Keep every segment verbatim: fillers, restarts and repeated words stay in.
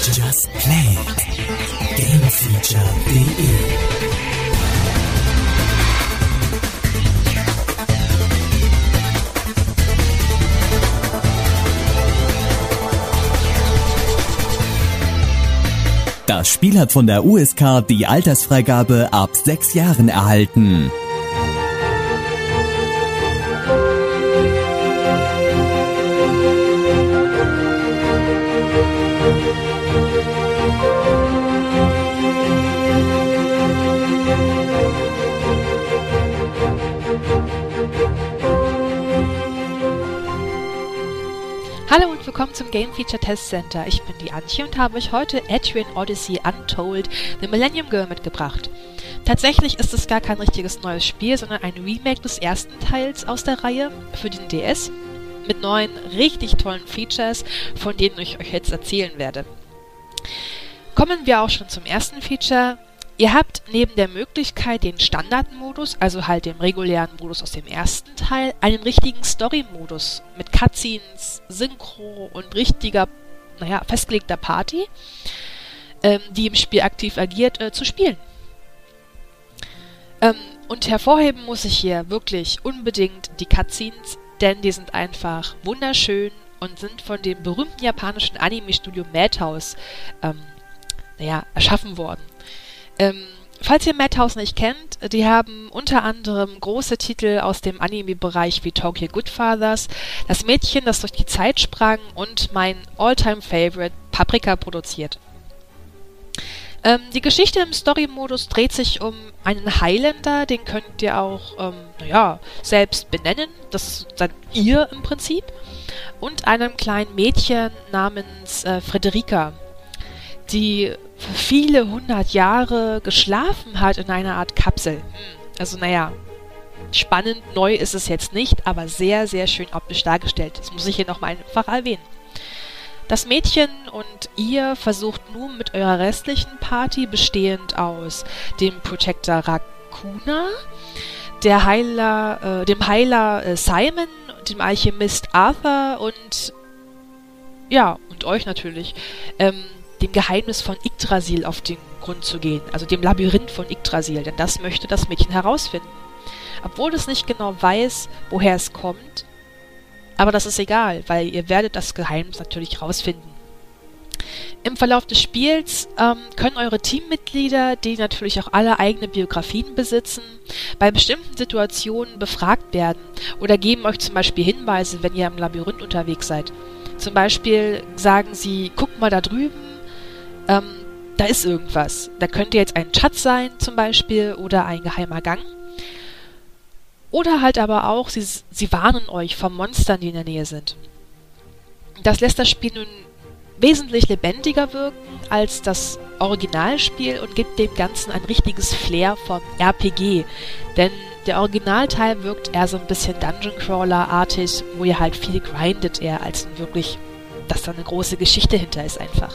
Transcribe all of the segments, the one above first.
Just Play. Gamefeature punkt de Das Spiel hat von der U S K die Altersfreigabe ab sechs Jahren erhalten. Hallo und willkommen zum Game Feature Test Center. Ich bin die Antje und habe euch heute Etrian Odyssey Untold: The Millennium Girl mitgebracht. Tatsächlich ist es gar kein richtiges neues Spiel, sondern ein Remake des ersten Teils aus der Reihe für den D S mit neuen, richtig tollen Features, von denen ich euch jetzt erzählen werde. Kommen wir auch schon zum ersten Feature. Ihr habt neben der Möglichkeit, den Standardmodus, also halt dem regulären Modus aus dem ersten Teil, einen richtigen Story-Modus mit Cutscenes, Synchro und richtiger, naja, festgelegter Party, ähm, die im Spiel aktiv agiert, äh, zu spielen. Ähm, und hervorheben muss ich hier wirklich unbedingt die Cutscenes, denn die sind einfach wunderschön und sind von dem berühmten japanischen Anime-Studio Madhouse, ähm, naja, erschaffen worden. Ähm, falls ihr Madhouse nicht kennt, die haben unter anderem große Titel aus dem Anime-Bereich wie Tokyo Goodfathers, Das Mädchen, das durch die Zeit sprang und mein All-Time-Favorite Paprika produziert. Ähm, die Geschichte im Story-Modus dreht sich um einen Highlander, den könnt ihr auch, ähm, naja, selbst benennen, das seid ihr im Prinzip, und einem kleinen Mädchen namens äh, Frederica, die für viele hundert Jahre geschlafen hat in einer Art Kapsel. Also naja, spannend, neu ist es jetzt nicht, aber sehr, sehr schön optisch dargestellt. Das muss ich hier nochmal einfach erwähnen. Das Mädchen und ihr versucht nun mit eurer restlichen Party, bestehend aus dem Protector Raccoona, der Heiler, äh, dem Heiler äh, Simon, dem Alchemist Arthur und ja, und euch natürlich, ähm, dem Geheimnis von Yggdrasil auf den Grund zu gehen, also dem Labyrinth von Yggdrasil, denn das möchte das Mädchen herausfinden. Obwohl es nicht genau weiß, woher es kommt, aber das ist egal, weil ihr werdet das Geheimnis natürlich herausfinden. Im Verlauf des Spiels ähm, können eure Teammitglieder, die natürlich auch alle eigene Biografien besitzen, bei bestimmten Situationen befragt werden oder geben euch zum Beispiel Hinweise, wenn ihr im Labyrinth unterwegs seid. Zum Beispiel sagen sie, guckt mal da drüben, Ähm, da ist irgendwas. Da könnte jetzt ein Schatz sein, zum Beispiel, oder ein geheimer Gang. Oder halt aber auch, sie, sie warnen euch vor Monstern, die in der Nähe sind. Das lässt das Spiel nun wesentlich lebendiger wirken als das Originalspiel und gibt dem Ganzen ein richtiges Flair vom R P G. Denn der Originalteil wirkt eher so ein bisschen Dungeon-Crawler-artig, wo ihr halt viel grindet, eher als wirklich, dass da eine große Geschichte hinter ist einfach.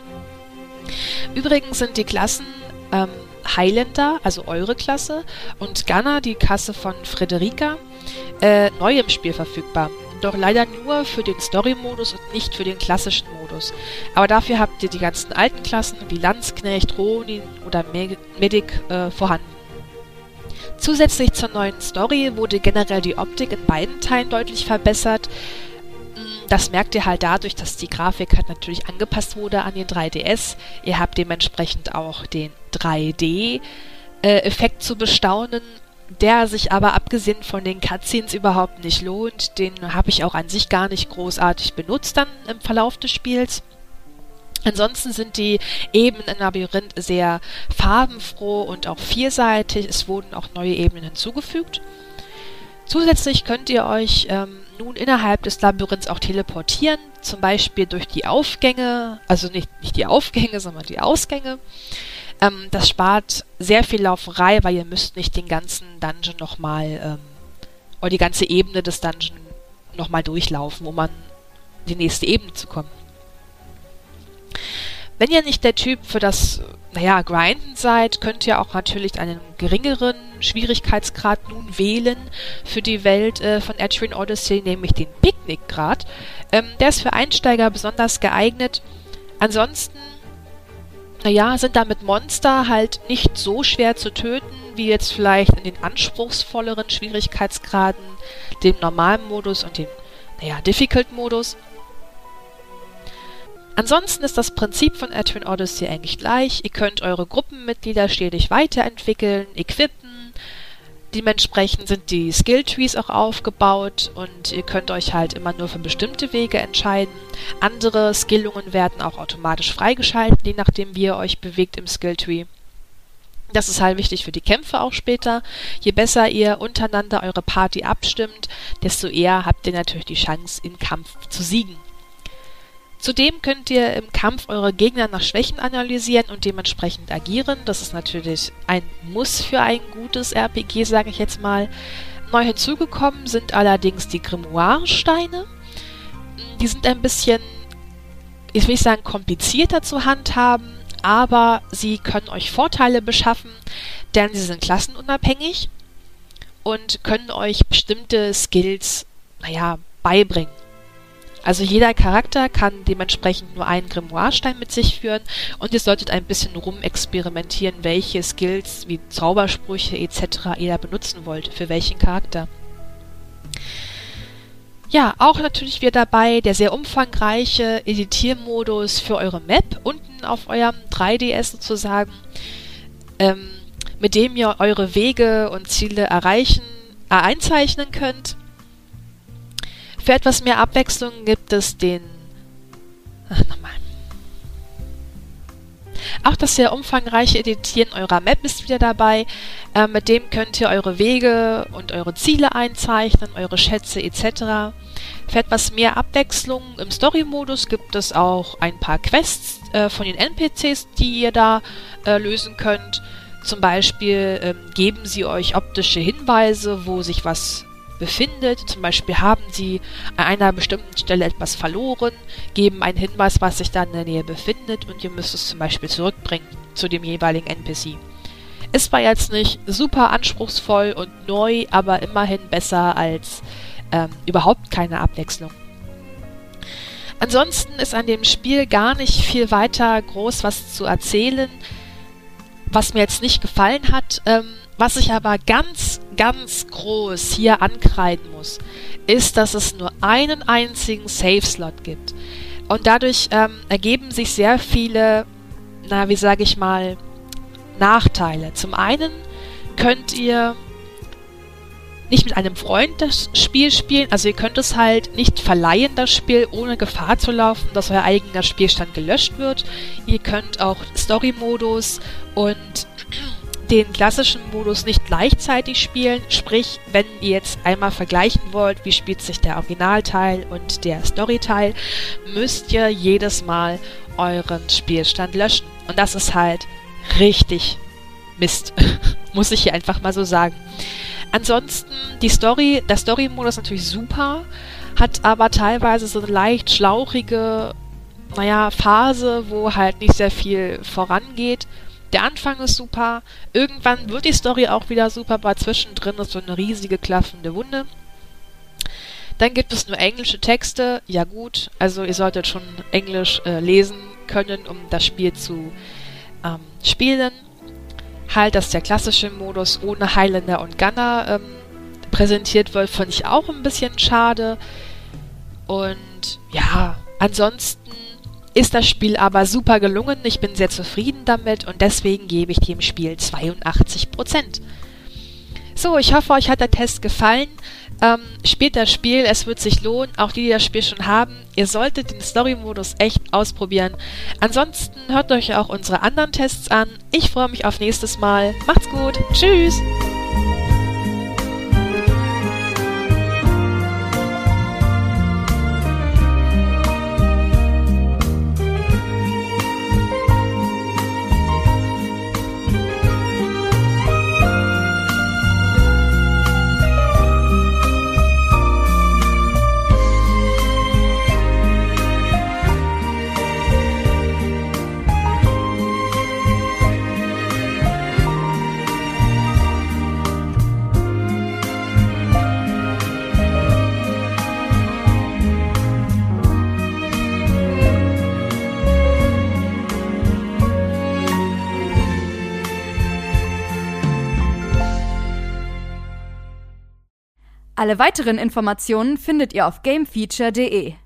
Übrigens sind die Klassen ähm, Highlander, also eure Klasse, und Gunner, die Klasse von Frederica, äh, neu im Spiel verfügbar. Doch leider nur für den Story-Modus und nicht für den klassischen Modus. Aber dafür habt ihr die ganzen alten Klassen wie Landsknecht, Ronin oder Me- Medic äh, vorhanden. Zusätzlich zur neuen Story wurde generell die Optik in beiden Teilen deutlich verbessert. Das merkt ihr halt dadurch, dass die Grafik halt natürlich angepasst wurde an den drei D S. Ihr habt dementsprechend auch den drei D-Effekt zu bestaunen, der sich aber abgesehen von den Cutscenes überhaupt nicht lohnt. Den habe ich auch an sich gar nicht großartig benutzt dann im Verlauf des Spiels. Ansonsten sind die Ebenen im Labyrinth sehr farbenfroh und auch vielseitig. Es wurden auch neue Ebenen hinzugefügt. Zusätzlich könnt ihr euch ähm, nun innerhalb des Labyrinths auch teleportieren, zum Beispiel durch die Aufgänge, also nicht, nicht die Aufgänge, sondern die Ausgänge. Ähm, das spart sehr viel Lauferei, weil ihr müsst nicht den ganzen Dungeon nochmal, ähm, oder die ganze Ebene des Dungeon nochmal durchlaufen, um an die nächste Ebene zu kommen. Wenn ihr nicht der Typ für das, naja, Grinden seid, könnt ihr auch natürlich einen geringeren Schwierigkeitsgrad nun wählen für die Welt äh, von Etrian Odyssey, nämlich den Picknickgrad. Ähm, der ist für Einsteiger besonders geeignet. Ansonsten naja, sind damit Monster halt nicht so schwer zu töten, wie jetzt vielleicht in den anspruchsvolleren Schwierigkeitsgraden, dem normalen Modus und dem, naja, Difficult-Modus. Ansonsten ist das Prinzip von Etrian Odyssey eigentlich gleich. Ihr könnt eure Gruppenmitglieder stetig weiterentwickeln, equippen. Dementsprechend sind die Skill-Trees auch aufgebaut und ihr könnt euch halt immer nur für bestimmte Wege entscheiden. Andere Skillungen werden auch automatisch freigeschaltet, je nachdem wie ihr euch bewegt im Skill-Tree. Das ist halt wichtig für die Kämpfe auch später. Je besser ihr untereinander eure Party abstimmt, desto eher habt ihr natürlich die Chance, im Kampf zu siegen. Zudem könnt ihr im Kampf eure Gegner nach Schwächen analysieren und dementsprechend agieren. Das ist natürlich ein Muss für ein gutes R P G, sage ich jetzt mal. Neu hinzugekommen sind allerdings die Grimoire-Steine. Die sind ein bisschen, ich will nicht sagen, komplizierter zu handhaben, aber sie können euch Vorteile beschaffen, denn sie sind klassenunabhängig und können euch bestimmte Skills, naja, beibringen. Also jeder Charakter kann dementsprechend nur einen Grimoire-Stein mit sich führen und ihr solltet ein bisschen rumexperimentieren, welche Skills wie Zaubersprüche et cetera ihr da benutzen wollt, für welchen Charakter. Ja, auch natürlich wieder dabei der sehr umfangreiche Editiermodus für eure Map, unten auf eurem drei D S sozusagen, ähm, mit dem ihr eure Wege und Ziele erreichen, äh, einzeichnen könnt. Für etwas mehr Abwechslung gibt es den... Ach, nochmal. Auch das sehr umfangreiche Editieren eurer Map ist wieder dabei. Äh, mit dem könnt ihr eure Wege und eure Ziele einzeichnen, eure Schätze et cetera. Für etwas mehr Abwechslung im Story-Modus gibt es auch ein paar Quests äh, von den N P Cs, die ihr da äh, lösen könnt. Zum Beispiel ähm, geben sie euch optische Hinweise, wo sich was befindet. Zum Beispiel haben sie an einer bestimmten Stelle etwas verloren, geben einen Hinweis, was sich da in der Nähe befindet und ihr müsst es zum Beispiel zurückbringen zu dem jeweiligen N P C. Ist zwar jetzt nicht super anspruchsvoll und neu, aber immerhin besser als ähm, überhaupt keine Abwechslung. Ansonsten ist an dem Spiel gar nicht viel weiter groß was zu erzählen, was mir jetzt nicht gefallen hat. Ähm, Was ich aber ganz, ganz groß hier ankreiden muss, ist, dass es nur einen einzigen Save-Slot gibt. Und dadurch ähm, ergeben sich sehr viele, na, wie sage ich mal, Nachteile. Zum einen könnt ihr nicht mit einem Freund das Spiel spielen, also ihr könnt es halt nicht verleihen, das Spiel, ohne Gefahr zu laufen, dass euer eigener Spielstand gelöscht wird. Ihr könnt auch Story-Modus und den klassischen Modus nicht gleichzeitig spielen, sprich, wenn ihr jetzt einmal vergleichen wollt, wie spielt sich der Originalteil und der Storyteil, müsst ihr jedes Mal euren Spielstand löschen. Und das ist halt richtig Mist, muss ich hier einfach mal so sagen. Ansonsten, die Story, der Story-Modus ist natürlich super, hat aber teilweise so eine leicht schlauchige, naja, Phase, wo halt nicht sehr viel vorangeht. Der Anfang ist super, irgendwann wird die Story auch wieder super, aber zwischendrin ist so eine riesige klaffende Wunde. Dann gibt es nur englische Texte, ja gut, also ihr solltet schon Englisch äh, lesen können, um das Spiel zu ähm, spielen. Halt, dass der klassische Modus ohne Highlander und Gunner ähm, präsentiert wird, fand ich auch ein bisschen schade. Und ja, ansonsten ist das Spiel aber super gelungen. Ich bin sehr zufrieden damit und deswegen gebe ich dem Spiel zweiundachtzig Prozent. So, ich hoffe, euch hat der Test gefallen. Ähm, spielt das Spiel, es wird sich lohnen. Auch die, die das Spiel schon haben, ihr solltet den Story-Modus echt ausprobieren. Ansonsten hört euch auch unsere anderen Tests an. Ich freue mich auf nächstes Mal. Macht's gut. Tschüss. Alle weiteren Informationen findet ihr auf gamefeature punkt de.